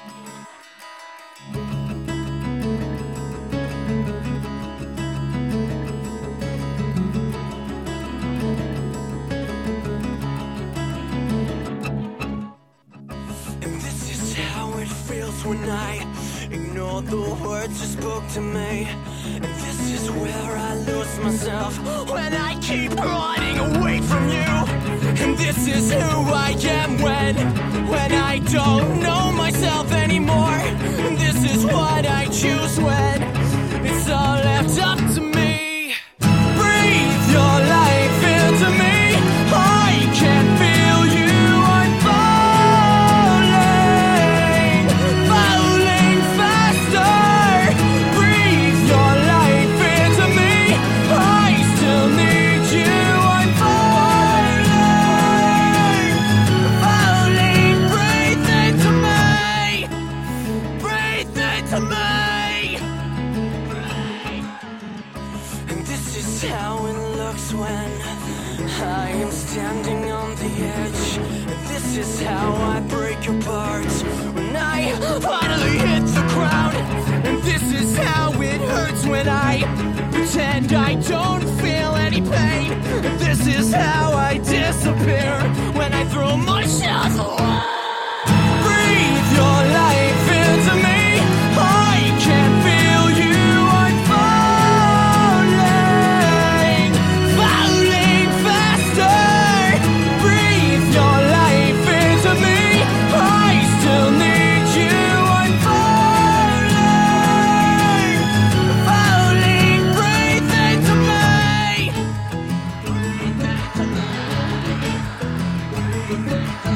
When I ignore the words you spoke to me, and this is where I lose myself when I keep running away from you. And this is who I am when I don't know myself anymore. And this is what I choose when it's all left up to me. Breathe your life into me. I can feel you. I am standing on the edge. This is how I break apart when I finally hit the ground. And this is how it hurts when I pretend I don't feel any pain. And this is how I disappear when I throw myself away. Breathe your life into me. I can feel you. I'm falling, falling faster. Breathe your life into me. I still need you. I'm falling, falling. Breathe into me. Breathe into me.